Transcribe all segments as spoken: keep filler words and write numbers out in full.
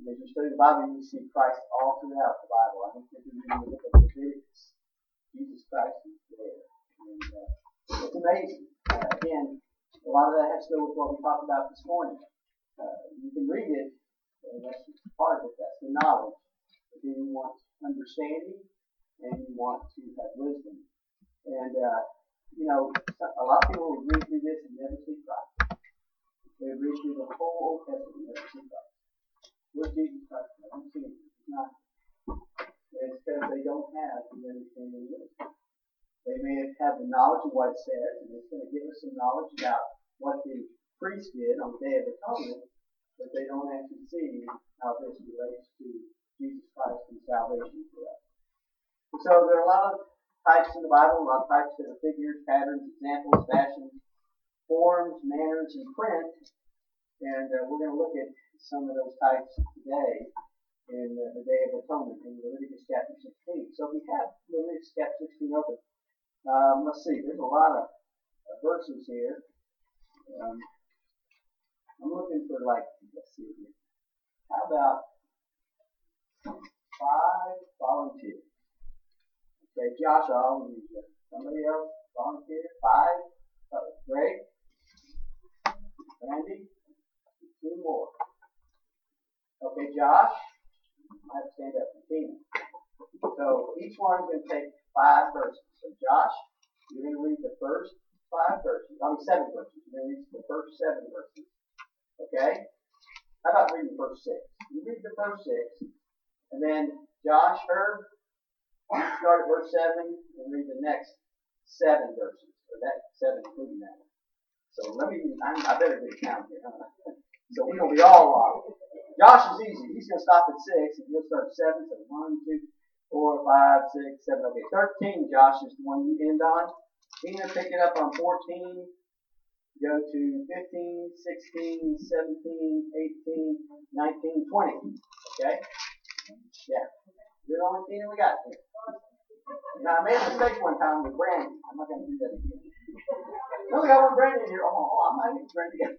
As you study the Bible, you see Christ all throughout the Bible. I don't think you read the book of Leviticus. Jesus Christ is there. And uh, it's amazing. Uh, again, a lot of that has to do with what we talked about this morning. Uh, you can read it, and that's part of it. That's the knowledge. But then you want understanding, and you want to have wisdom. And, uh, you know, a lot of people will read through this and never see Christ. They read through the whole Old Testament and never see Christ. Where's Jesus Christ? I don't see him. He's not. It's because they don't have the understanding of wisdom. They may have the knowledge of what it says, and it's going to give us some knowledge about what the priest did on the Day of Atonement, but they don't actually see how this relates to Jesus Christ and salvation for us. And so there are a lot of types in the Bible, a lot of types that are figures, patterns, examples, fashions, forms, manners, and print. And uh, we're going to look at some of those types today in uh, the Day of Atonement in Leviticus chapter sixteen. So if we have Leviticus chapter sixteen open, um, let's see, there's a lot of uh, verses here. Um, I'm looking for like, let's see here. How about five volunteers? Okay, Josh, I'll use you. Somebody else volunteer? Five? Uh, Greg? Randy? Two more. Okay, Josh? I have to stand up for Tina. So each one's going to take five verses. So Josh, you're going to read the first five verses. I mean seven verses. You're going to read the first seven verses. Okay? How about reading the first six? You read the first six, and then Josh, Herb, you start at verse seven and read the next seven verses. Or that seven including that one. So let me, I'm, I better get a count here, huh? So we're going to be all on. Josh is easy. He's going to stop at six, and he'll start at seven. So one, two, four, five, six, seven. Okay, thirteen, Josh, is the one you end on. Tina, pick it up on fourteen. Go to fifteen, sixteen, seventeen, eighteen, nineteen, twenty. Okay? Yeah. You're the only Tina we got here. Now, I made a mistake one time with Brandy. I'm not going to do that again. No, we got one Brandy here. Oh, I might need Brandy again.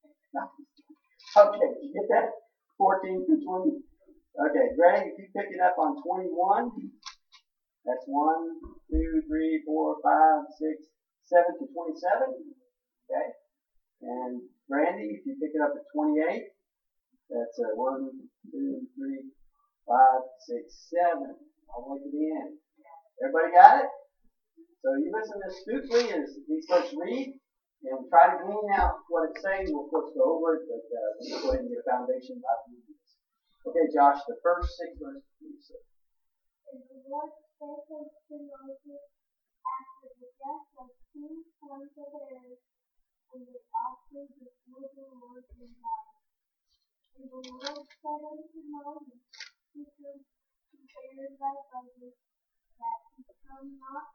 Okay, did you get that? fourteen through twenty. Okay, Greg, if you pick it up on twenty-one, that's one, two, three, four, five, six, seven to twenty-seven. Okay. And Brandy, if you pick it up at twenty-eight, that's uh, one, two, three, five, six, seven, all the way to the end. Everybody got it? So you listen astutely as these folks read, and try to glean out what it's saying. We'll, of course, go over it, but uh, let's go ahead and get a foundation by reading this. Okay, Josh, the first six verses, please. And the Lord spake unto Moses after the death of two sons of Aaron, and they offered before the Lord in God. And the Lord said unto Moses, Speak unto Aaron thy brother, that he come not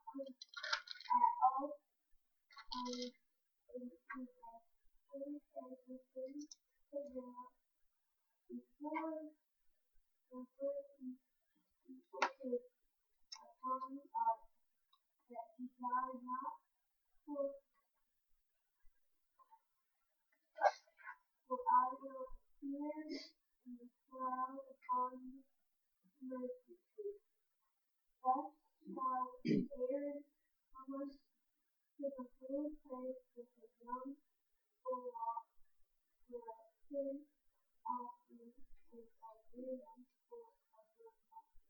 at all um, into the place and within the veil before the person he put upon us, that he die not for, for I will appear in the cloud upon mercy seat. Thus shall Aaron come to the holy place with a young bullock for a sin offering and a ram for a burnt offering.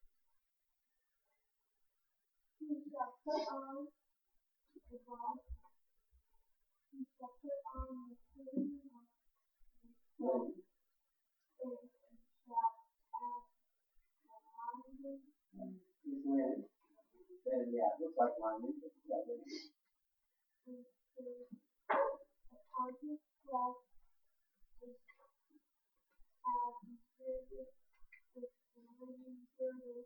He shall put on the body, he shall put on the clean of the clothes, and he shall have the lining. He's winning. And yeah, it looks like lining. Yeah, And upon his flesh is as he serveth with the living girdle,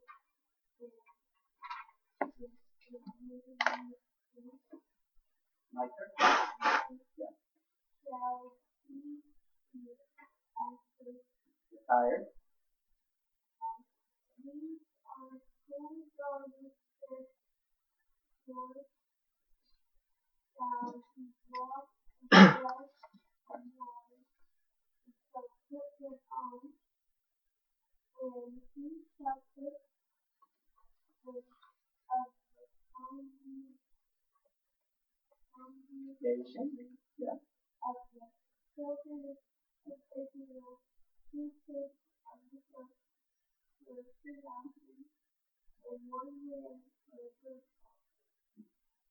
and with the living my turn. Yeah. shall he be after You're tired? us. These are ten garments that Lord shall he wash and wash and water, and shall put them on, shall take the of the congregation Nation. Yeah. of the children of Israel, two kids of the first for a sin offering, and one lamb for a burnt offering.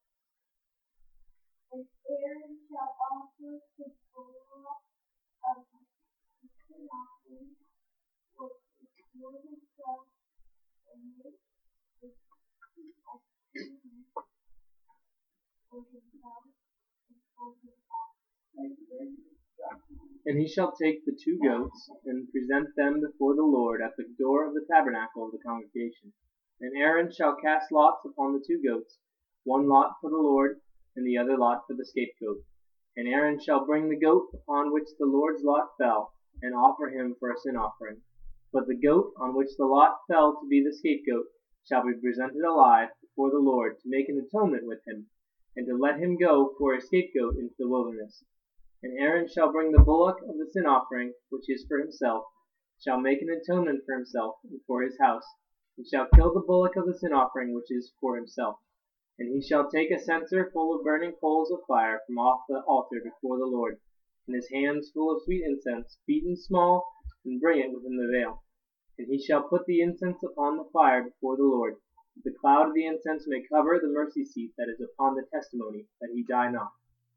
And Aaron shall offer his blood of the sin offering for more himself, and make his atonement for himself and for his house. Thank you very much. Yeah. And he shall take the two goats, and present them before the Lord at the door of the tabernacle of the congregation. And Aaron shall cast lots upon the two goats, one lot for the Lord, and the other lot for the scapegoat. And Aaron shall bring the goat upon which the Lord's lot fell, and offer him for a sin offering. But the goat on which the lot fell to be the scapegoat shall be presented alive before the Lord to make an atonement with him, and to let him go for a scapegoat into the wilderness. And Aaron shall bring the bullock of the sin offering, which is for himself, shall make an atonement for himself and for his house, and shall kill the bullock of the sin offering, which is for himself. And he shall take a censer full of burning coals of fire from off the altar before the Lord, and his hands full of sweet incense, beaten small, and bring it within the veil. And he shall put the incense upon the fire before the Lord, that the cloud of the incense may cover the mercy seat that is upon the testimony, that he die not.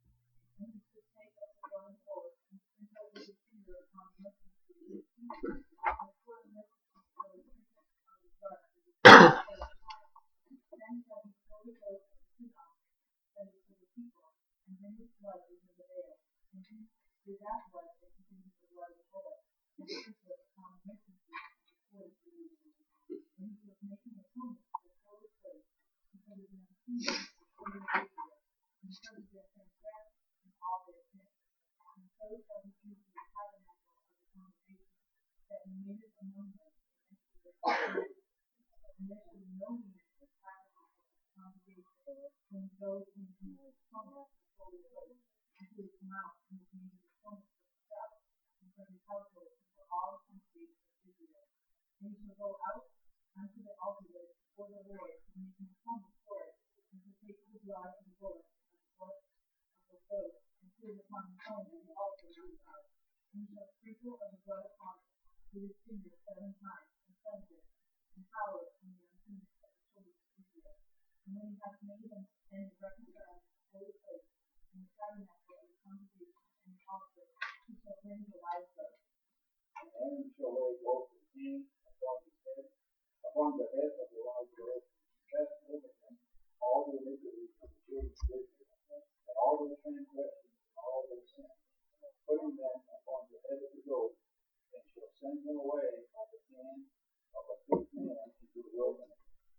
And Aaron shall lay both his hands upon his head, upon the head of the large goat, and cast over him all the iniquities of the children of Israel, and all their transgressions and all their sins, putting them upon the head of the goat, and shall send him away by the hand of a fit man into the wilderness.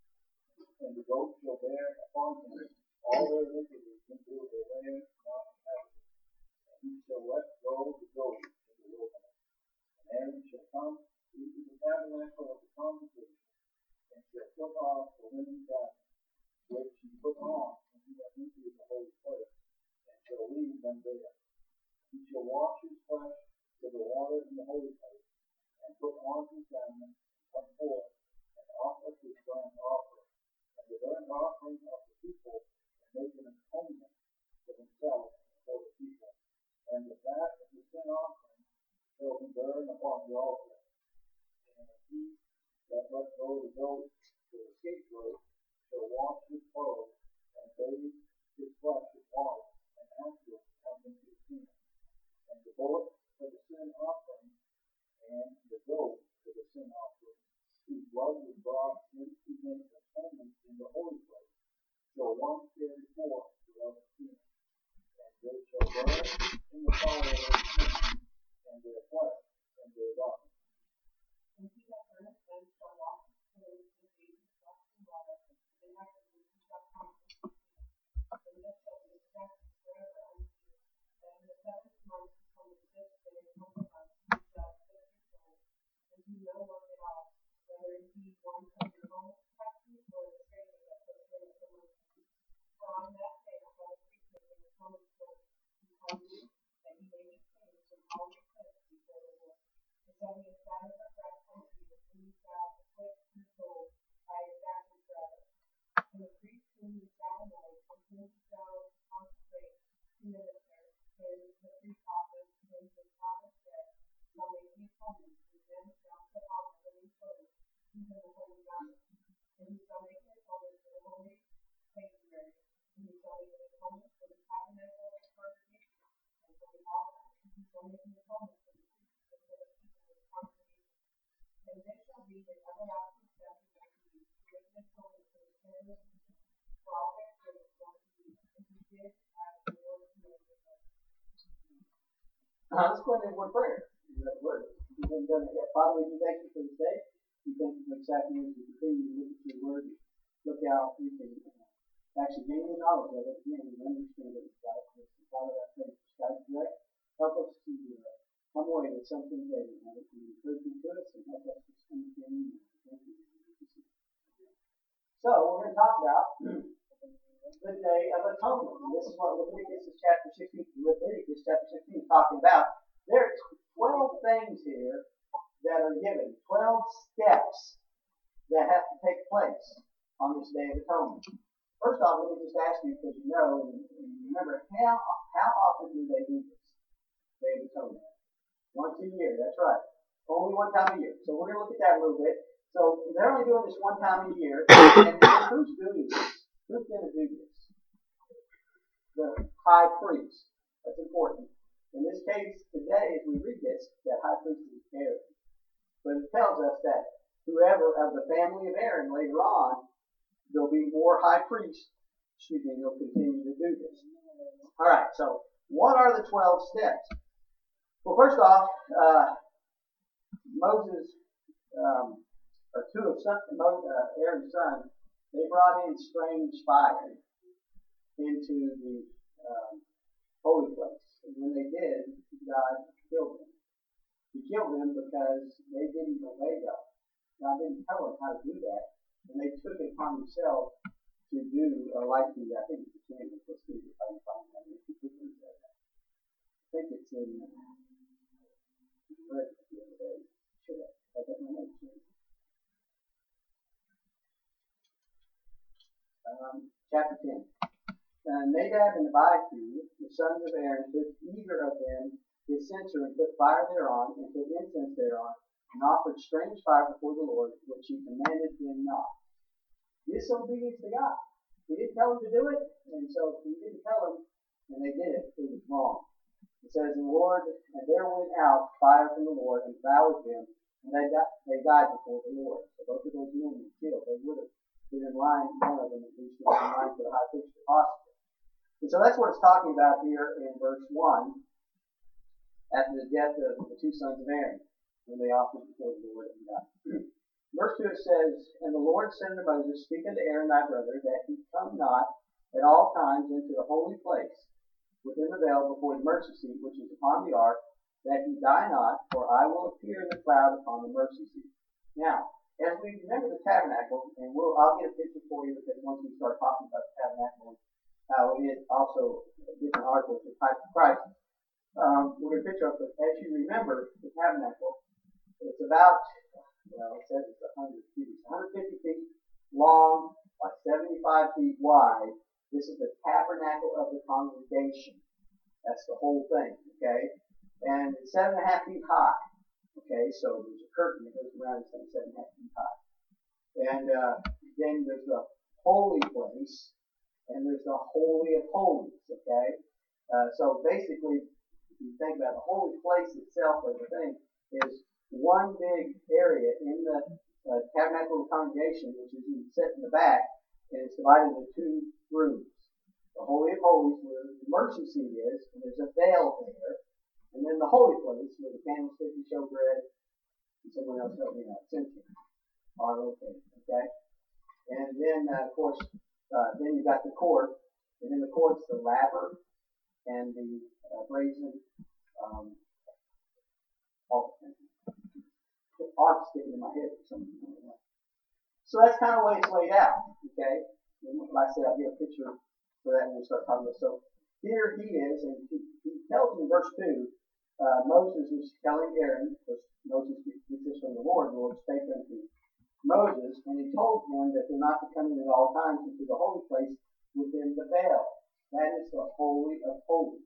And the goat shall bear upon him all their iniquities into a land not inhabited, and he shall let go the goat in the wilderness. And Aaron shall come into the tabernacle of the congregation, and shall put off the linen garment, which he put on when he went into the holy place, and shall leave them there. He shall wash his flesh with the water in the holy place, and put on his garment, and come forth, and offer his burnt offering, and the burnt offering of the people, and make an atonement for himself and for the people. And the fat of the sin offering shall he burn upon the altar. And he that let go the goat for the scapegoat shall wash his clothes, and bathe his flesh with water, and afterwards come into his sin. And the bullock for the sin offering, and the goat for the sin offering, whose blood was brought in to make atonement in the holy place, shall one carry forth without sin. And they shall burn in the fire their sin, and their flesh, and their garments. And he that burneth them shall wash his clothes, and bathe his flesh in water, and afterwards he shall come into his sin. And this shall be established forever unto you, that in the seventh month, on the fifth day of the month, you shall afflict your soul, and do no work at all, whether it be one of your own captives, or the stranger that puts in among you. For on that day the whole priesthood and the common soul become you, that you may be cleansed from all your sins before the Lord. It shall be a Sabbath of rest unto you, and you shall afflict shall make an atonement for the priests and for the people of the congregation. And this shall be an everlasting statute unto you, to make an atonement for the sin of the people, for all their sins unto you, and he did as the Lord commanded him. Uh, let's go ahead and word prayer. That word. If you haven't done it yet. Father, we do thank you for this day. We thank you for this afternoon. We continue to look at your word. Look out. We can uh, actually gain the knowledge of it. Again, we understand that it's God. Father, I pray for Skype Direct. Help us to uh, come away with something today. And have it be encouraging to us and help us to understand you. Thank you. So, we're going to talk about the Day of Atonement. And this is what Leviticus chapter sixteen, Leviticus chapter sixteen is talking about. There are twelve things here that are given, twelve steps that have to take place on this Day of Atonement. First off, let me just ask you, because you know and, and remember, how how often do they do this Day of Atonement? Once a year, that's right. Only one time a year. So we're going to look at that a little bit. So they're only doing this one time a year. And who's doing this? Who's going to do this? The high priest. That's important. In this case, today, as we read this, that high priest is Aaron. But it tells us that whoever of the family of Aaron later on, there'll be more high priests, excuse me, they'll continue to do this. Alright, so what are the twelve steps? Well, first off, uh, Moses, um, or two of son, uh, Aaron's sons, they brought in strange fire into the um, holy place. And when they did, God killed them. He killed them because they didn't obey God. God didn't tell them how to do that. And they took it upon themselves to do, uh, like the, I think it's the Chandler. Let's see if I can find that. I think it's in, uh, I read it the other day. Should have. I got my notes here. Um, chapter ten. Uh, Nadab and Abihu, the sons of Aaron, took either of them his censer and put fire thereon, and put incense thereon, and offered strange fire before the Lord, which he commanded them not. Disobedience to God. He didn't tell them to do it, and so he didn't tell them, and they did it. It was wrong. It says, "And the Lord, and there went out fire from the Lord, and devoured them, and they got, they died before the Lord." So both of those men were killed. They would have been in line, one of them at least, was in line for the high priest if possible. And so that's what it's talking about here in verse one, after the death of the two sons of Aaron, when they offered before the Lord and God. Verse two it says, "And the Lord said unto Moses, Speak unto Aaron thy brother, that he come not at all times into the holy place, within the veil before the mercy seat which is upon the ark, that he die not, for I will appear in the cloud upon the mercy seat." Now, as we remember the tabernacle, and we'll I'll get a picture for you because once we start talking about the tabernacle, how it also different articles the type of Christ. Um, we're going to picture up, but as you remember the tabernacle, it's about, well, it says it's one hundred feet, one hundred fifty feet long, by seventy-five feet wide. This is the tabernacle of the congregation. That's the whole thing, okay? And it's seven and a half feet high. Okay, so there's a curtain that goes around it's seven and a half feet high. And uh, then there's the holy place, and there's the Holy of Holies, okay? Uh, so basically, if you think about the holy place itself or the thing, is one big area in the uh, tabernacle of the congregation, which is set in the back, and it's divided into two rooms. The Holy of Holies, where the mercy seat is, and there's a veil there, and then the holy place, where the candlestick and showbread, and someone else help me out, censer, are located, okay? And then, uh, of course, Uh, then you've got the court, and in the court's the laver and the uh, brazen um, altar. The art's sticking in my head for some reason. So that's kind of the way it's laid out, okay? And like I said, I'll get a picture for that when we start talking about it. So here he is, and he, he tells in verse two, uh, Moses is telling Aaron, because Moses gets this from the Lord, the Lord spake unto Moses, and he told him that they're not to come in at all times into the holy place within the veil. That is the Holy of Holies.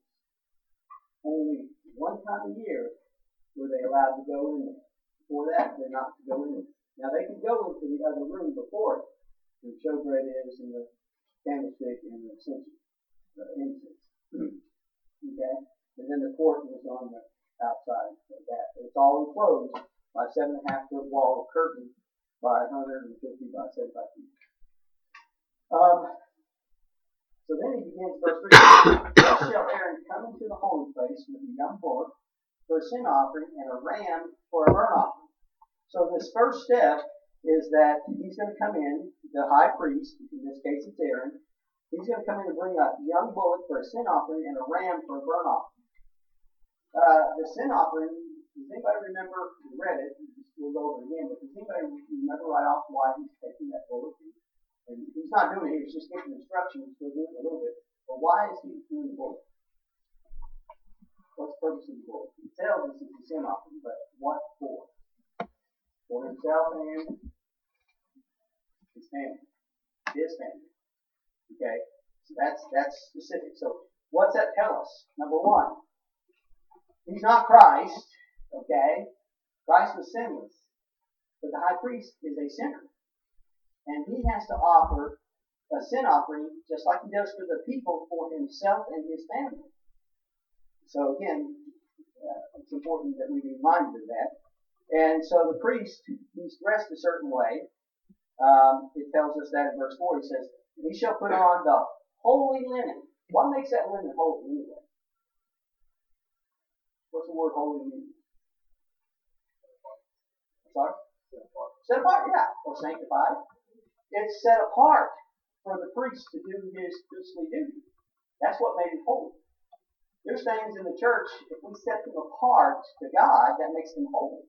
Only one time a year were they allowed to go in there. Before that, they're not to go in there. Now they can go into the other room before it, where the showbread is, and the candlestick, and the censer, the incense. Okay? And then the court was on the outside of that. It's all enclosed by a seven and a half foot wall of curtain by one hundred fifty by seventy-five feet. Um, so then he begins verse three. Thus shall Aaron come into the holy place with a young bullock for a sin offering and a ram for a burnt offering. So this first step is that he's going to come in, the high priest, in this case it's Aaron, he's going to come in and bring a young bullock for a sin offering and a ram for a burnt offering. Uh, the sin offering, does anybody remember, we read it, we'll go over it again, but does anybody remember right off why he's taking that bullock? And he's not doing it, he's just giving instructions, he'll do it a little bit. But why is he doing the bullock? What's the purpose of the bullock? He tells us it's a sin offering, but what for? For himself and his family. His family. Okay? So that's that's specific. So what's that tell us? Number one, he's not Christ. Okay? Christ was sinless. But the high priest is a sinner. And he has to offer a sin offering just like he does for the people for himself and his family. So again, uh, it's important that we be reminded of that. And so the priest, he's dressed a certain way. Um, it tells us that in verse four. He says, he shall put on the holy linen. What makes that linen holy anyway? What's the word holy mean? Sorry? Set apart. Set apart, yeah. Or sanctified. It's set apart for the priest to do his priestly duty. That's what made it holy. There's things in the church, if we set them apart to God, that makes them holy.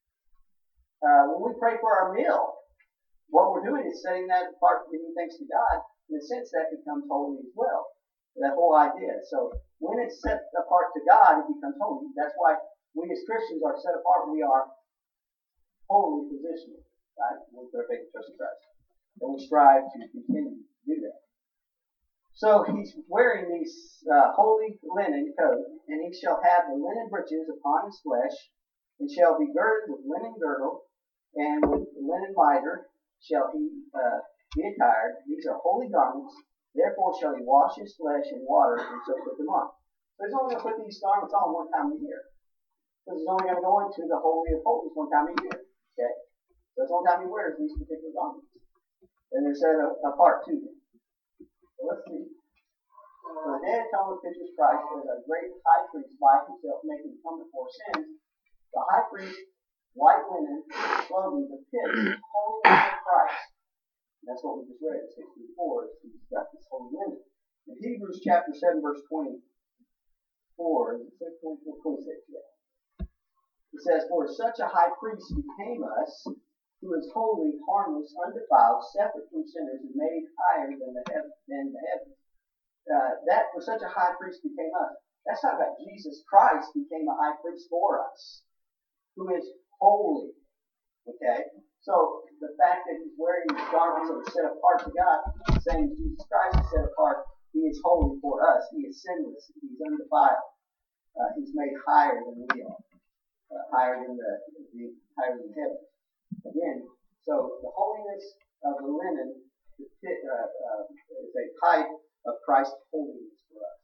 Uh, when we pray for our meal, what we're doing is setting that apart, giving thanks to God. In a sense, that becomes holy as well. That whole idea. So when it's set apart to God, it becomes holy. That's why we as Christians are set apart. We are holy positionally, right? We're perfect trust in Christ. And we strive to continue to do that. So he's wearing these uh, holy linen coat, and he shall have the linen breeches upon his flesh, and shall be girded with linen girdle, and with the linen mitre shall he uh, be attired. These are holy garments. Therefore shall he wash his flesh in water, and so put them on. So he's only going to put these garments on one time a year, because he's only going to go into the Holy of Holies one time a year. Okay, so that's the only time he wears these particular garments, and they're set apart to him. So let's see. So the Day of Atonement pictures Christ as a great high priest by himself making atonement for sins. The high priest, white linen, clothing, the pit, holy linen of Christ. And that's what we just read, sixty-four. He's got this holy linen. In Hebrews chapter seven, verse twenty-four, is it twenty-four, twenty-six, yeah. It says, for such a high priest became us, who is holy, harmless, undefiled, separate from sinners, and made higher than the heaven, than the heavens. Uh, that for such a high priest became us. That's talking about Jesus Christ became a high priest for us, who is holy. Okay? So the fact that he's wearing these garments that are set apart to God, saying Jesus Christ is set apart, he is holy for us. He is sinless. He's undefiled. Uh, he's made higher than we are. Uh, higher than the, the higher than heaven. Again, so the holiness of the linen uh, uh, is a type of Christ's holiness for us.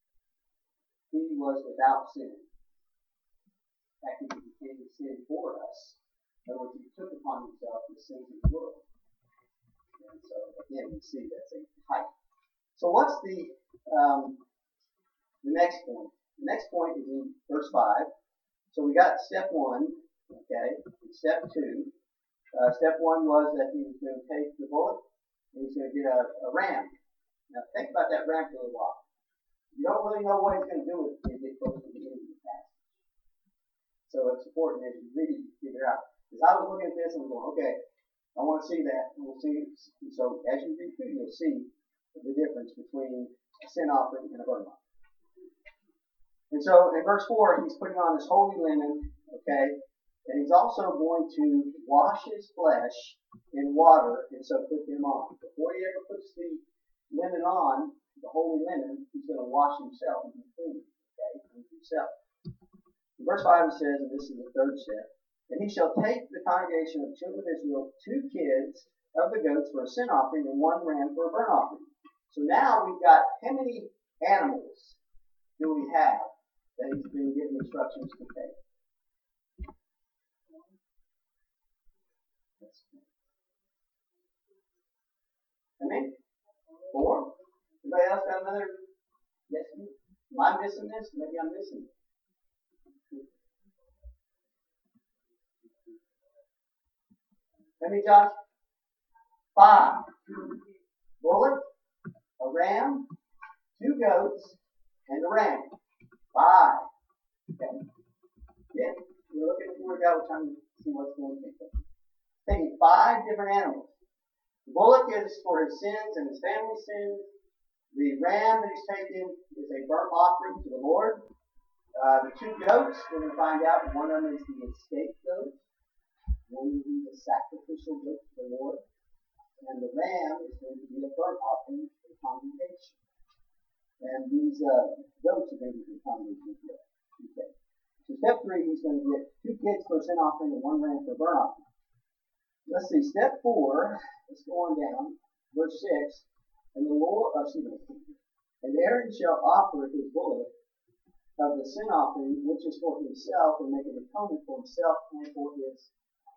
He was without sin. In fact, he became sin for us. In other words, he took upon himself the sins of the world. And so, again, we see that's a type. So what's the um, the next point? The next point is in verse five. So we got step one, okay, and step two. Uh, step one was that he was going to take the bullock and he's going to get a, a ram. Now think about that ram for a little while. You don't really know what he's going to do with it until you get close to the end of the passage. So it's important as you read it, you figure out. Because I was looking at this and going, okay, I want to see that. And we'll see. So as you read through, you'll see the difference between a sin offering and a burnt offering. And so in verse four, he's putting on his holy linen, okay, and he's also going to wash his flesh in water and so put them on. Before he ever puts the linen on, the holy linen, he's going to wash himself and be clean, okay, from himself. In verse five it says, and this is the third step, and he shall take the congregation of the children of Israel two kids of the goats for a sin offering and one ram for a burnt offering. So now we've got, how many animals do we have that he's been given instructions to take. Amen? Four? Anybody else got another? Yes? Am I missing this? Maybe I'm missing it. How many, Josh? Five. Bullock, a ram, two goats, and a ram. Five. Okay. Yeah. We're looking for a go, trying to see what's going to take. Taking five different animals. The bullock is for his sins and his family's sins. The ram that he's taken is a burnt offering to the Lord. Uh, the two goats, we're going to find out, one of them is the escape goat. One will be the sacrificial goat to the Lord. And the ram is going to be a burnt offering to the congregation. And these uh, goats are going to be the congregation as well. Okay. So step three, he's going to get two kids for a sin offering and one ram for a burnt offering. Let's see, step four, let's go on down, verse six. And the Lord, oh, excuse me, and Aaron shall offer his bullock of the sin offering, which is for himself, and make an atonement for himself and for his.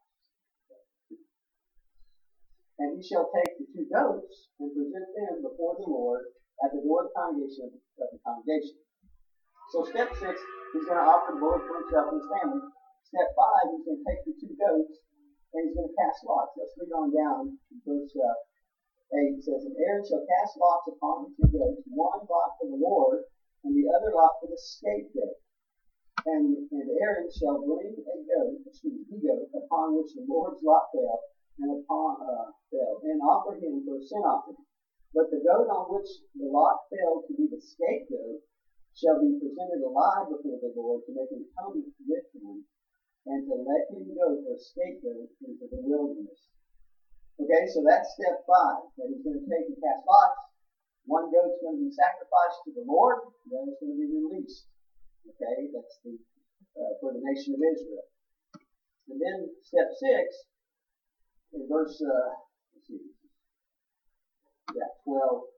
And he shall take the two goats and present them before the Lord at the door of the congregation of the congregation. So step six, he's going to offer the bullock for himself and his family. Step five, he's going to take the two goats and he's going to cast lots. Let's read on down to verse uh, eight. It says, and Aaron shall cast lots upon the two goats, one lot for the Lord, and the other lot for the scapegoat. And, and Aaron shall bring a goat, excuse me, a goat, upon which the Lord's lot fell, and upon uh, fell, and offer him for a sin offering. But the goat on which the lot fell to be the scapegoat shall be presented alive before the Lord to make an atonement with him, and to let him go for a scapegoat into the wilderness. Okay, so that's step five, that he's going to take and cast lots. One goat's going to be sacrificed to the Lord, the other's going to be released. Okay, that's the uh, for the nation of Israel. And then step six, in verse, uh, let's see, yeah, twelve.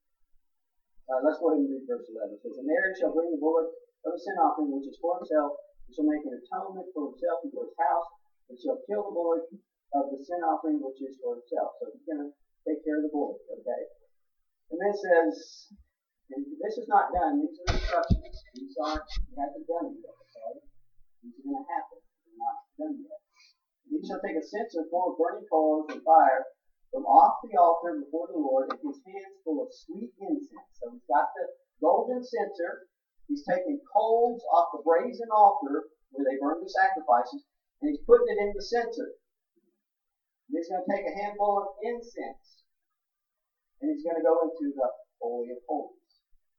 Uh, let's go ahead and read verse eleven. It says, and Aaron shall bring the bullock of a sin offering, which is for himself, and shall make an atonement for himself and for his house, and shall kill the bullock of the sin offering, which is for himself. So he's going to take care of the bullock, okay? And then it says, and this is not done. These are instructions. These aren't, he hasn't done it yet, okay? These are going to happen. They're not done yet. And he shall take a censer full of burning coals and fire from off the altar before the Lord, and his hands full of sweet incense. So he's got the golden censer. He's taking coals off the brazen altar where they burn the sacrifices, and he's putting it in the censer. And he's going to take a handful of incense, and he's going to go into the Holy of Holies.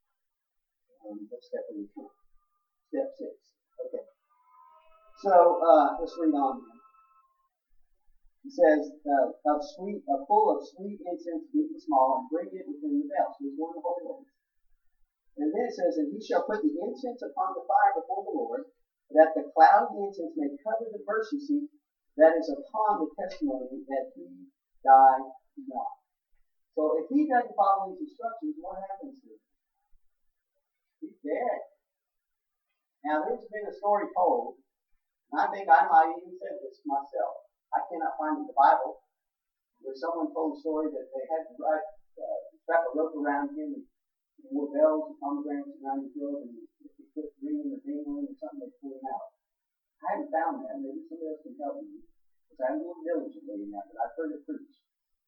Um, what step are we on? Step six. Okay. So uh, let's read on. He says, uh, of sweet, uh, full of sweet incense, beaten small, and bring it within the veil. So he's going to the Holy of Holies. And then it says, and he shall put the incense upon the fire before the Lord, that the cloud of the incense may cover the mercy seat that is upon the testimony that he die not. So if he doesn't follow these instructions, what happens to him? He's dead. Now there's been a story told, and I think I might even say this myself. I cannot find in the Bible where someone told a story that they had to write, uh, strap a rope around him and more bells and pomegranates around the field, and if he quit ringing or dingling or something, they pull him out. I haven't found that. Maybe somebody else can help me, because I haven't looked diligently in that, but I've heard it preached.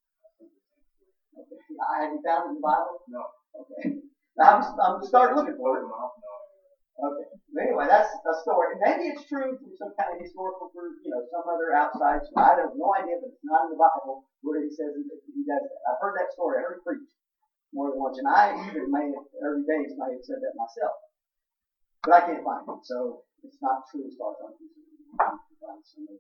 Okay. I haven't found it in the Bible? No. Okay. Now I'm, I'm starting looking for it. Okay. But anyway, that's a story. Maybe it's true from some kind of historical proof, you know, some other outside. So I have no idea, but it's not in the Bible where he says he does that. I've heard that story. I heard it preached more than once, and I even may have, early days may have said that myself, but I can't find it, so it's not true as far as I'm concerned.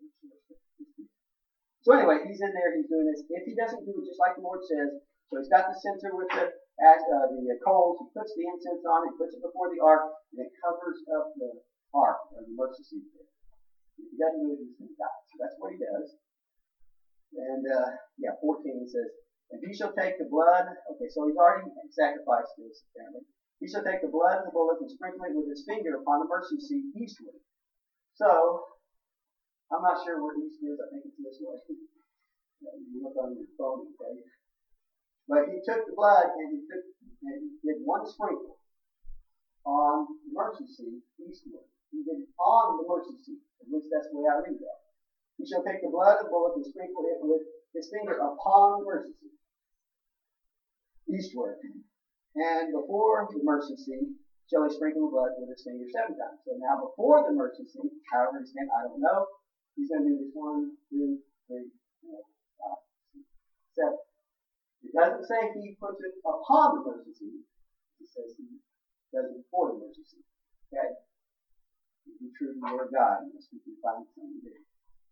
So anyway, he's in there, he's doing this. If he doesn't do it just like the Lord says, so he's got the censer with the as uh, the uh, coals, he puts the incense on, he puts it before the ark, and it covers up the ark or the mercy seat there. If he doesn't do it, he's going to die. So that's what he does. And uh, yeah, fourteen says, and he shall take the blood. Okay, so he's already sacrificed this, apparently. He shall take the blood of the bullock and sprinkle it with his finger upon the mercy seat eastward. So, I'm not sure where east is. I think it's this way. You look on your phone, okay? But he took the blood and he took and he did one sprinkle on the mercy seat eastward. He did it on the mercy seat. At least that's the way I read that. He shall take the blood of the bullock and sprinkle it with his finger upon the mercy seat eastward. And before the mercy seat shall he sprinkle the blood with his finger seven times. So now before the mercy seat, however it's named, I don't know. He's going to do this one, two, three, four, five, six, seven. It doesn't say he puts it upon the mercy seat. It says he does it before the mercy seat. Okay? Be true to the word of God, unless we can find something to do.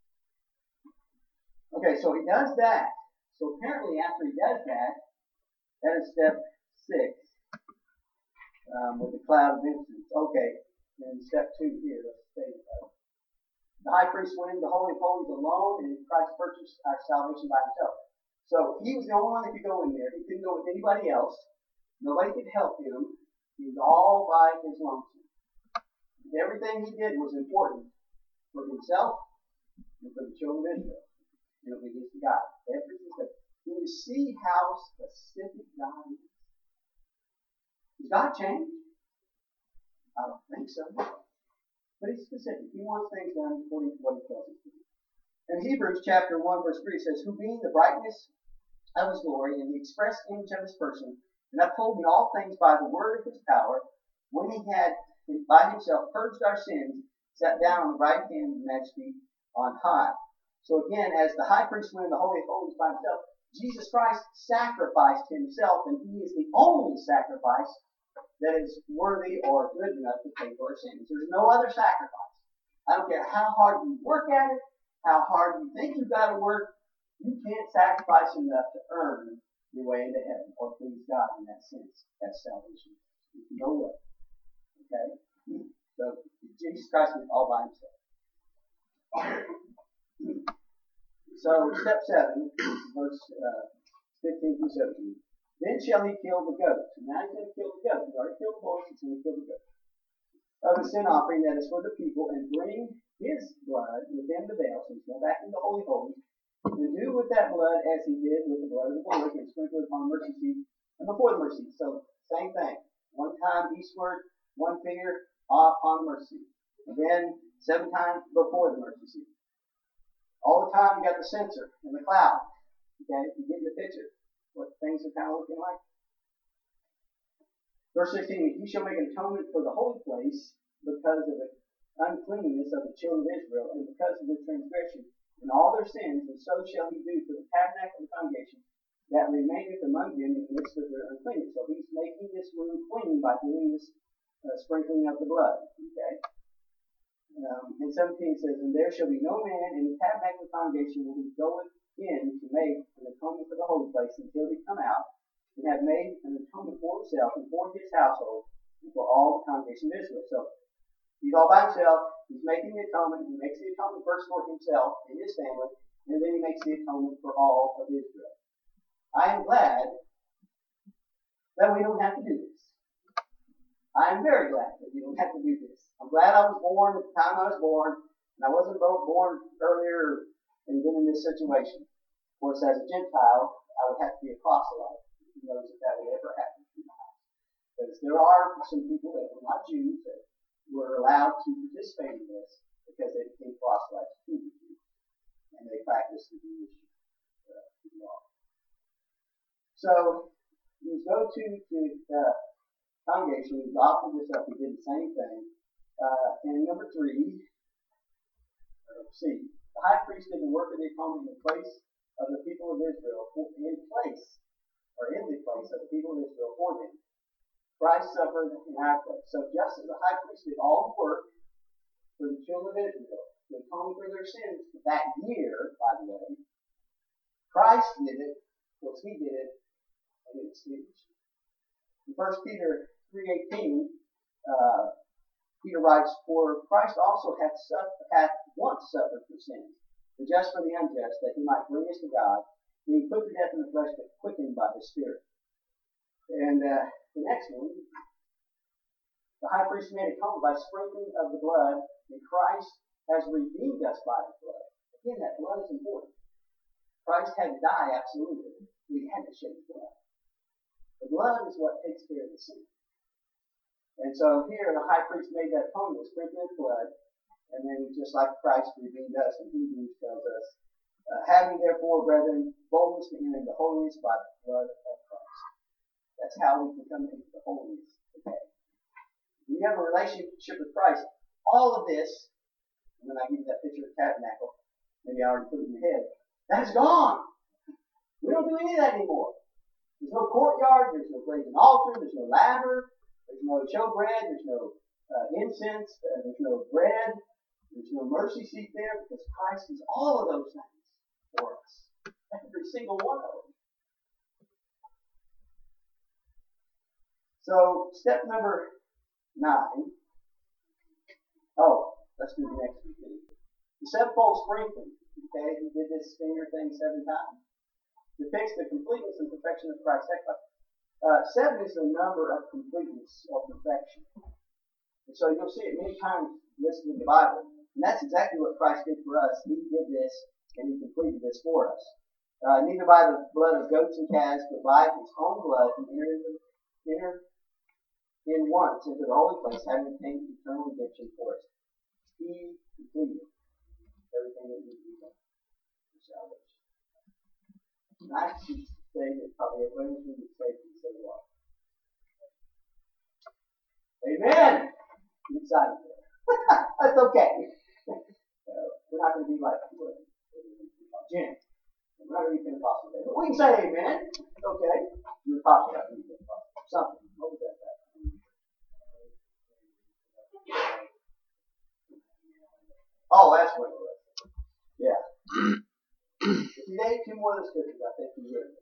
Okay, so he does that. So apparently after he does that, that is step six, um, with the cloud of incense. Okay, and step two here, let's say uh, the high priest went into the Holy of Holies alone, and Christ purchased our salvation by himself. So he was the only one that could go in there. He couldn't go with anybody else. Nobody could help him. He was all by his lonesome. Everything he did was important for himself and for the children of Israel. In obedience to God. Everything. Can you see how specific God is? Does God change? I don't think so. But he's specific. He wants things done according to what he tells us to do. In Hebrews chapter one, verse three, it says, who being the brightness of his glory and the express image of his person, and upholding all things by the word of his power, when he had by himself purged our sins, sat down on the right hand of majesty on high. So again, as the high priest went in the Holy of Holies by himself, Jesus Christ sacrificed himself, and he is the only sacrifice that is worthy or good enough to pay for our sins. There's no other sacrifice. I don't care how hard you work at it, how hard you think you've got to work, you can't sacrifice enough to earn your way into heaven or please God in that sense. That's salvation. There's no way. Okay? So Jesus Christ went all by himself. So, step seven, verse uh, fifteen through seventeen. Then shall he kill the goat. So now he's going to kill the goat. He's already killed the bull, he's going to kill the goat. Of the sin offering that is for the people, and bring his blood within the veil. So he's going back into the Holy Holies. And do with that blood as he did with the blood of the bullock, and sprinkle it upon the mercy seat and before the mercy seat. So, same thing. One time eastward, one finger upon the mercy seat. And then seven times before the mercy seat. All the time you got the censer and the cloud. Okay, you get the picture what things are kind of looking like. Verse sixteen, he shall make an atonement for the holy place because of the uncleanness of the children of Israel and because of their transgression and all their sins, and so shall he do for the tabernacle of the congregation that remaineth among them in the midst of their uncleanness. So he's making this room clean by doing this uh, sprinkling of the blood. Okay. Um, and seventeen says, and there shall be no man in the tabernacle of the congregation when he goeth in to make an atonement for the holy place until he come out and have made an atonement for himself and for his household and for all the congregation of Israel. So he's all by himself. He's making the atonement. He makes the atonement first for himself and his family, and then he makes the atonement for all of Israel. I am glad that we don't have to do this. I am very glad that we don't have to do this. I'm glad I was born at the time I was born, and I wasn't born earlier and been in this situation. Of course, as a Gentile, I would have to be a proselyte. Who knows if that would ever happen in my house? Because there are some people that were not Jews that were allowed to participate in this because they became proselytes to the Jews, and they practiced the Jewish uh, law. So, you go to the uh, congregation, we offered this up, we did the same thing. Uh, and number three, or C, the high priest did the work of the atonement in the place of the people of Israel, in place, or in the place of the people of Israel for them. Christ suffered in our place. So just as the high priest did all the work for the children of Israel, to atone for their sins that year, by the way, Christ did it, because he did it, and it's finished. In First Peter three eighteen, uh, Peter writes, for Christ also hath, suffered, hath once suffered for sins, the just for the unjust, that he might bring us to God, being put to death in the flesh, but quickened by the Spirit. And uh, the next one, The high priest made atonement by sprinkling of the blood, and Christ has redeemed us by his blood. Again, that blood is important. Christ had to die, absolutely, but he had to shed his blood. The blood is what takes care of the sin. And so here, the high priest made that atonement with sprinkling of blood, and then just like Christ redeemed us, in Hebrews tells us, uh, having therefore, brethren, boldness to enter the holiest by the blood of Christ. That's how we can come into the holiest today. When you have a relationship with Christ, all of this, and when I give you that picture of the tabernacle, maybe I already put it in your head, that's gone. We don't do any of that anymore. There's no courtyard, there's no brazen altar, there's no laver, there's no showbread, there's no uh, incense, uh, there's no bread, there's no mercy seat there, because Christ is all of those things for us. Every single one of them. So, step number nine. Oh, let's do the next one. The sevenfold sprinkling. Okay, he did this finger thing seven times. Depicts the completeness and perfection of Christ's sacrifice. Uh, seven is the number of completeness or perfection. And so you'll see it many times listed in the Bible. And that's exactly what Christ did for us. He did this and he completed this for us. Uh, neither by the blood of goats and calves, but by his own blood, he entered, entered in once into the holy place, having obtained eternal redemption for us. He completed everything that needed to be done for salvation. And I should say that probably everybody who would say can say what? Amen! I'm excited there. That's okay. Uh, we're not going to be like Jim. We're not going to be Pentecostal today. But we can say amen. It's okay. You were talking about being Pentecostal. Something. What was that about? Oh, that's what it was. Yeah. If you ate two more of the scriptures, I think you would.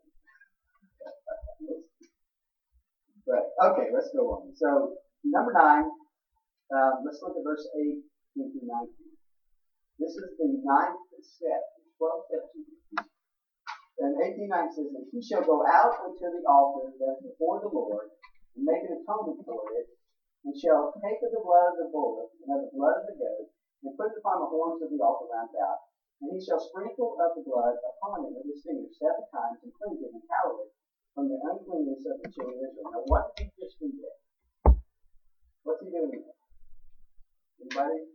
But, okay, let's go on. So, number nine, um, let's look at verse eighteen through nineteen. This is the ninth step. twelve steps. And eighteen nine says, and he shall go out unto the altar that is before the Lord, and make an atonement for it, and shall take of the blood of the bullock, and of the blood of the goat, and put it upon the horns of the altar round about. And he shall sprinkle of the blood upon it with his finger seven times, and cleanse it and hallow it from the uncleanness of the children of Israel. Now, what did he just do there? What's he doing there? Anybody?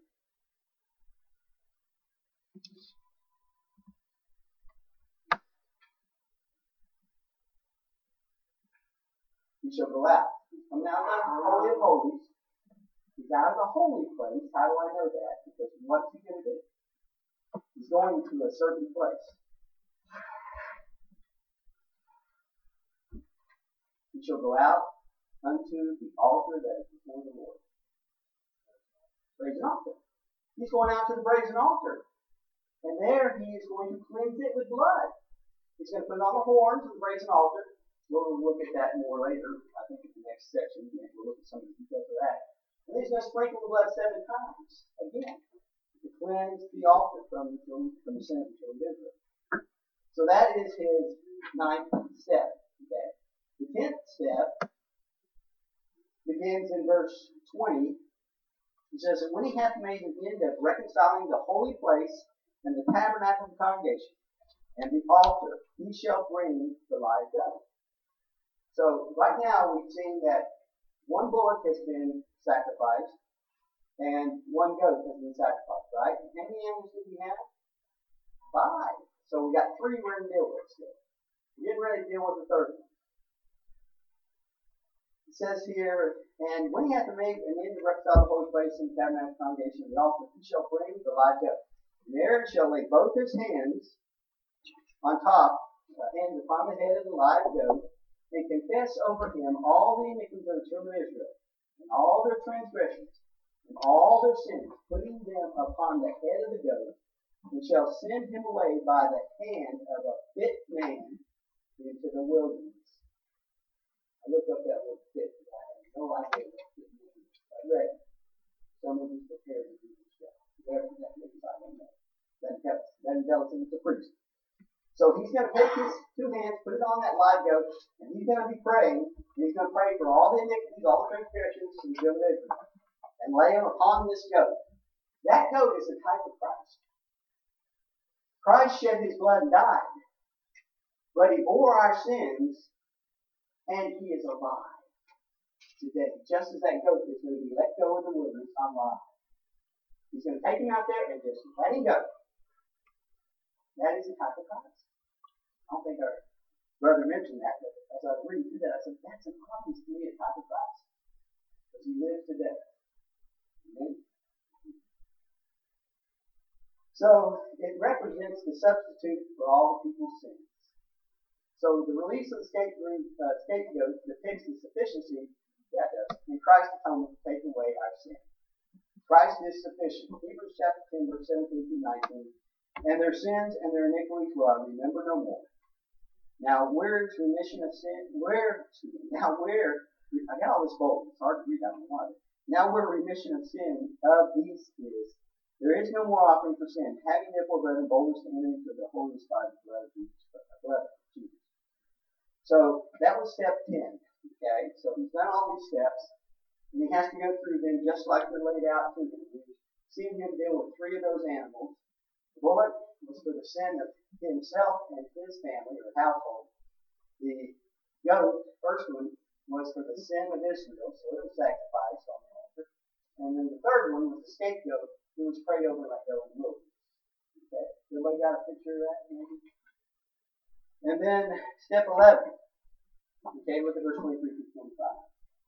He shall go out. He's coming out of the Holy of Holies. He's out of the holy place. How do I know that? Because what's he going to do? He's going to a certain place. He shall go out unto the altar that is before the Lord. Brazen altar. He's going out to the brazen altar. And there he is going to cleanse it with blood. He's going to put it on the horns of the brazen altar. We'll look at that more later. I think in the next section, we'll look at some of the details of that. And he's going to sprinkle the blood seven times. Again. To cleanse the altar from, from, from the sin of the children of Israel. So that is his ninth step. Okay. The tenth step begins in verse twenty. He says, and when he hath made an end of reconciling the holy place and the tabernacle of the congregation and the altar, he shall bring the live goat. So right now we've seen that one bullock has been sacrificed and one goat has been sacrificed, right? How many animals do we have? Five. So we got three we're going to deal with still. We're getting ready to deal with the third one. It says here, and when he hath made an end to reconcile the holy place and the tabernacle congregation of the altar, he shall bring the live goat. And Aaron shall lay both his hands on top, uh, hands upon the head of the live goat, and confess over him all the iniquities of the children of Israel, and all their transgressions, and all their sins, putting them upon the head of the goat, and shall send him away by the hand of a fit man into the wilderness. I looked up that word fit. I had no idea what fit means. I read it. Someone who's prepared to do this job. Whatever that means, I don't know. Doesn't tell us. Doesn't tell us if it's a priest. So he's going to take his two hands, put it on that live goat, and he's going to be praying, and he's going to pray for all the iniquities, all the transgressions of the children of Israel, and lay them upon this goat. That goat is a type of Christ. Christ shed his blood and died, but he bore our sins, and he is alive today, just as that goat is going to be let go in the wilderness alive. He's going to take him out there and just let him go. That is a type of Christ. I don't think our brother mentioned that, but as I was reading through that, I said, that's an obvious to me a type of Christ. Because he lives today. Amen? So, it represents the substitute for all the people's sins. So, the release of the scapegoat, uh, scapegoat depicts the sufficiency that does in Christ's atonement to take away our sin. Christ is sufficient. Hebrews chapter ten, verse seventeen through nineteen. And their sins and their iniquities will I remember no more. Now where is remission of sin? Where, now where, I got all this bold, it's hard to read that one. Now where remission of sin of these is, there is no more offering for sin. Having therefore, brethren, boldness to enter into the holiest by the blood of Jesus. Blood of Jesus. So that was step ten. Okay, so he's done all these steps, and he has to go through them just like they're laid out to him. We've seen him deal with three of those animals. The bullock was for the sin of himself and his family or household. The goat, first one, was for the sin of Israel, so it was sacrificed on the altar. And then the third one was the scapegoat, who was prayed over like go in the wilderness. Okay, everybody got a picture of that? Maybe? And then step eleven. Okay, look at verse twenty-three through twenty-five.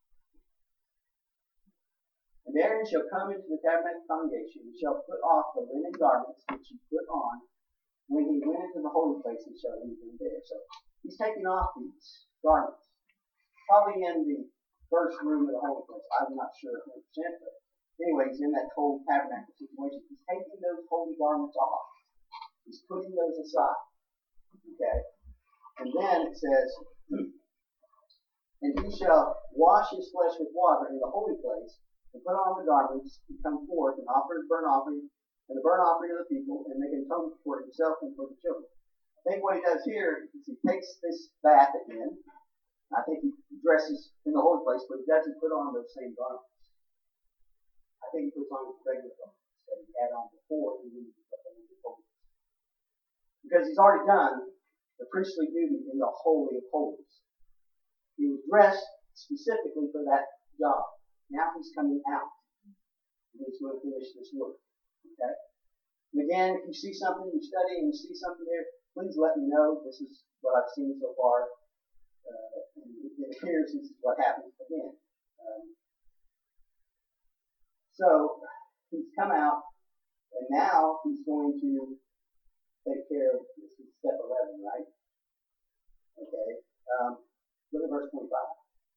And Aaron shall come into the tabernacle congregation, and shall put off the linen garments which he put on when he went into the holy place, and shall leave them there. So he's taking off these garments. Probably in the first room of the holy place. I'm not sure one hundred percent, but anyway, he's in that whole tabernacle situation. He's taking those holy garments off. He's putting those aside. Okay? And then it says, and he shall wash his flesh with water in the holy place, and put on the garments, and come forth, and offer his burnt offering, and the burnt offering of the people, and make an atonement for himself and for the children. I think what he does here is he takes this bath again. I think he dresses in the holy place, but he doesn't put on those same garments. I think he puts on his regular garments that he had on before he moved to the holy place. Because he's already done the priestly duty in the Holy of Holies. He was dressed specifically for that job. Now he's coming out. And he's going to finish this work. Okay? And again, if you see something, you study, and you see something there, please let me know. This is what I've seen so far. Uh, and it appears this is what happens again. Um, so, he's come out, and now he's going to take care of this is step eleven, right? Okay. Um, look at verse twenty-five.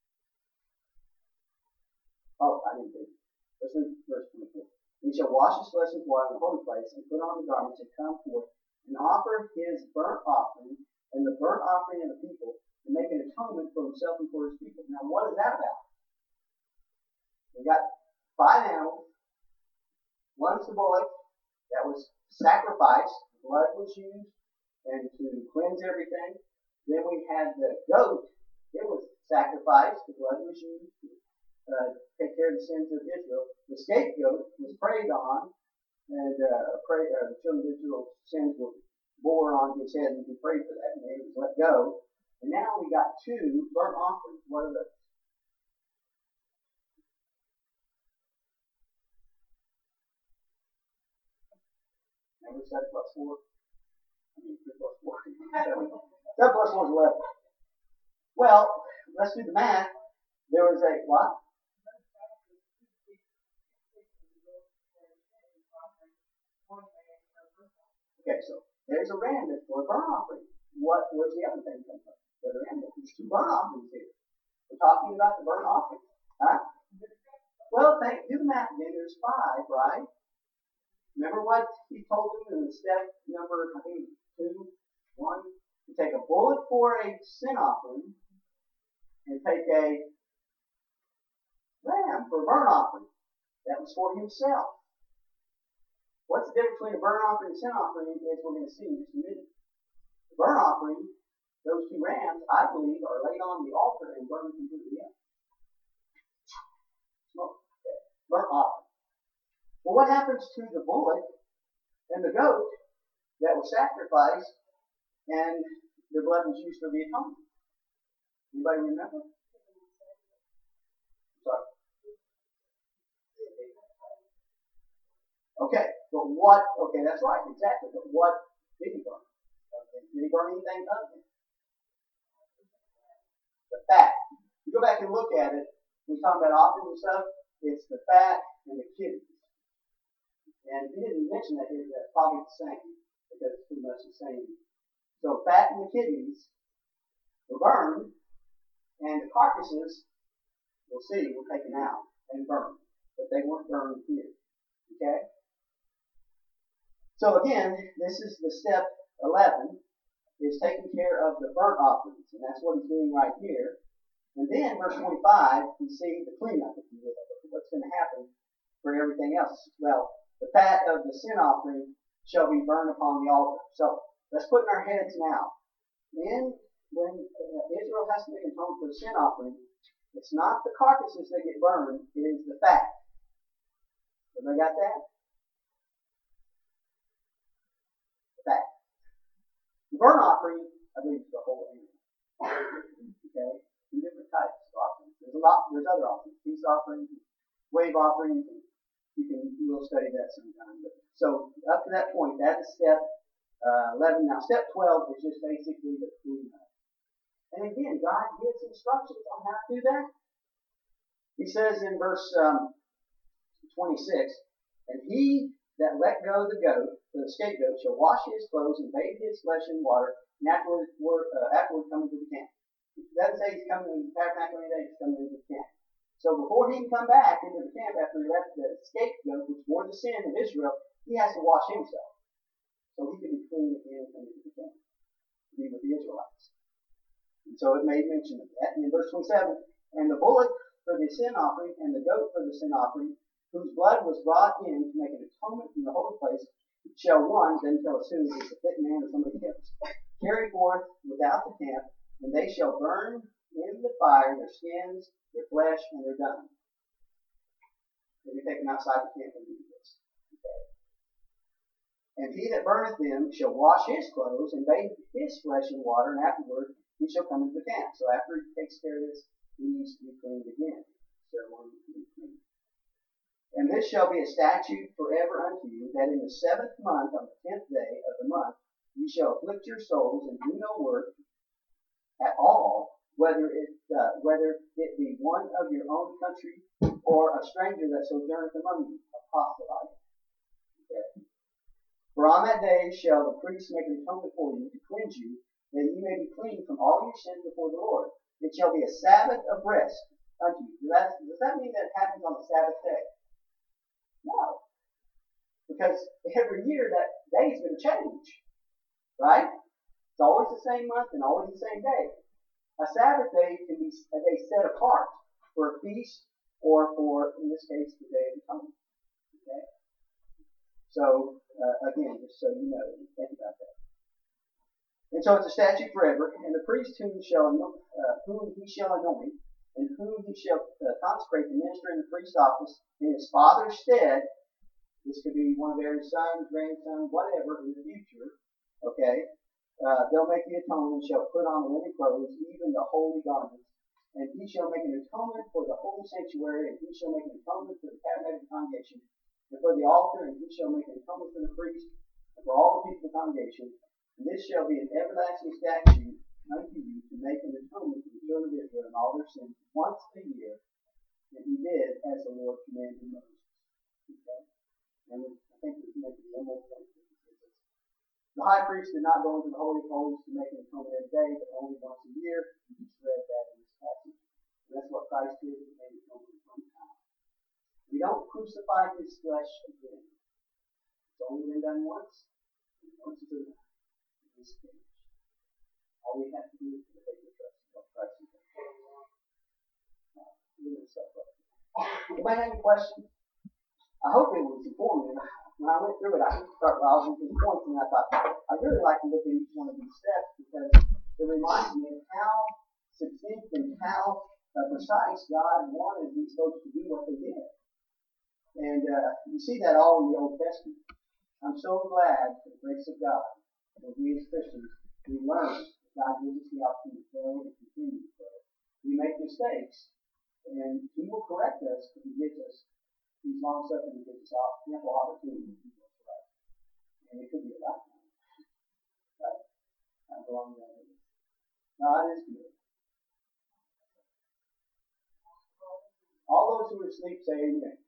Oh, I didn't do it. Let's read verse twenty-four. He shall wash his flesh with water in the holy place, and put on the garments, and come forth, and offer his burnt offering, and the burnt offering of the people, and make an atonement for himself and for his people. Now, what is that about? We got five animals. One's the bullock that was sacrificed. Blood was used, and to cleanse everything. Then we had the goat. It was sacrificed. The blood was used to uh, take care of the sins of Israel. The scapegoat was prayed on, and uh, pray, uh, the children of Israel's sins were bore on his head, and he prayed for that, and he was let go. And now we got two burnt offerings. What are those? Remember seven plus four? I mean, three plus four. seven plus one is eleven. Well, let's do the math. There was a what? Okay, so there's a ram that's for a burnt offering. What? Where's the other thing come from? The other animal. There's two burnt offerings here. We're talking about the burnt offering. Huh? Well, think, do the math again. There's five, right? Remember what he told them in step number, I think, two, one? You take a bullock for a sin offering, and take a ram for a burnt offering. That was for himself. What's the difference between a burnt offering and a sin offering is we're going to see in just a minute. The burnt I believe, are laid on the altar and burned completely up. Smoke. Okay. Burnt offering. Well, what happens to the bullock and the goat that was sacrificed and their blood was used for the atonement? Anybody remember? Sorry. Okay, but what, okay, that's right, exactly, but what did he burn? Okay. Did he burn anything other than the fat? You go back and look at it, when we're talking about offerings and stuff, it's the fat and the kidneys. And he didn't mention that here, that's probably the same, because it's pretty much the same. So fat and the kidneys were burned, and the carcasses, we'll see, were taken out and burned. But they weren't burned here. Okay? So again, this is the step eleven, is taking care of the burnt offerings. And that's what he's doing right here. And then, verse twenty-five, we see the cleanup, if you will, what's going to happen for everything else. Well, the fat of the sin offering shall be burned upon the altar. So, let's put in our heads now. In, when uh, Israel has to make atonement for the sin offering, it's not the carcasses that get burned, it is the fat. Everybody got that? The fat. The burnt offering, I believe, is the whole animal. Okay? Two different types of offerings. There's a lot, there's other offerings, peace offerings, wave offerings, and you can, we'll study that sometime. But, so, up to that point, that is step uh, eleven. Now, step twelve is just basically the cleanup. And again, God gives instructions on how to do that. He says in verse um, twenty-six, and he that let go the goat, or the scapegoat, shall wash his clothes and bathe his flesh in water, and afterward, uh, afterward come into the camp. It doesn't say he's coming into the tabernacle any day, he's coming into the camp. So before he can come back into the camp after he left the scapegoat, which bore the sin of Israel, he has to wash himself. So he can be clean again and come into the camp to be with the Israelites. And so it made mention of that. And in verse twenty-seven, and the bullock for the sin offering and the goat for the sin offering, whose blood was brought in to make an atonement in the holy place, shall one, then tell as soon as it's a fit man or somebody else, carry forth without the camp, and they shall burn in the fire their skins, their flesh, and their dung. They'll be taken outside the camp and do this. Okay. And he that burneth them shall wash his clothes and bathe his flesh in water, and afterward he shall come into the camp. So after he takes care of this, he needs to be cleaned again. Ceremony to be cleaned. And this shall be a statute forever unto you, that in the seventh month, on the tenth day of the month, ye shall afflict your souls and do no work at all, whether it uh, whether it be one of your own country or a stranger that sojourneth among you, a proselyte. Okay. For on that day shall the priest make an atonement for you to cleanse you, that ye may be clean from all your sins before the Lord. It shall be a Sabbath of rest unto you. Does that, does that mean that it happens on the Sabbath day? No. Because every year that day is going to change. Right? It's always the same month and always the same day. A Sabbath day can be a day set apart for a feast or for, in this case, the Day of Atonement. Okay? So, uh, again, just so you know, think about that. And so it's a statute forever, and the priest whom, shall, uh, whom he shall anoint, and whom he shall uh, consecrate to minister in the priest's office in his father's stead, this could be one of their sons, grandsons, whatever, in the future, okay, uh, they'll make the atonement and shall put on the linen clothes, even the holy garments, and he shall make an atonement for the holy sanctuary, and he shall make an atonement for the tabernacle congregation, and for the altar, and he shall make an atonement for the priest, and for all the people of the congregation. And this shall be an everlasting statute unto you to make an atonement for the children of Israel and all their sins once a year. And he did as the Lord commanded Moses. Okay? And I think we can make one more point. The high priest did not go into the Holy of Holies to make an atonement every day, but only once a year. We just read that in this passage. And that's what Christ did. He made atonement one time. We don't crucify his flesh again. It's only been done once. And once is enough. It's finished. All we have to do is to take the trust in what Christ has done. Anybody have any questions? I hope it was informative. When I went through it, I started browsing through the points, and I thought, I'd really like to look at each one of these steps because it reminds me of how succinct and how uh, precise God wanted these folks to do what they did. And uh, you see that all in the Old Testament. I'm so glad for the grace of God that we as Christians, we learn that God gives us the opportunity to grow and continue to grow. We make mistakes, and He will correct us if He gives us, He's long suffering, He gives us ample opportunity to do what's right. And it could be a lifetime. Right? I'm going down with it. God is good. All those who are asleep say amen.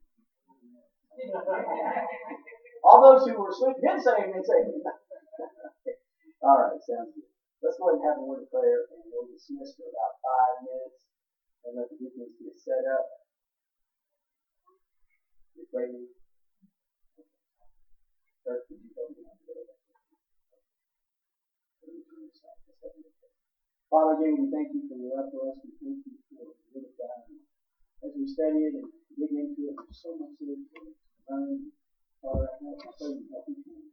All those who were asleep did say amen, say amen. All right, sounds good. Let's go ahead and have a word of prayer, and we'll dismiss for about five minutes and let the deacons get set up. You pray me. First, would you go to Father, again, we thank you for your love for us. We thank you for the word of God. As we study it and dig into it, there's so much there to learn. Father, I pray you help me.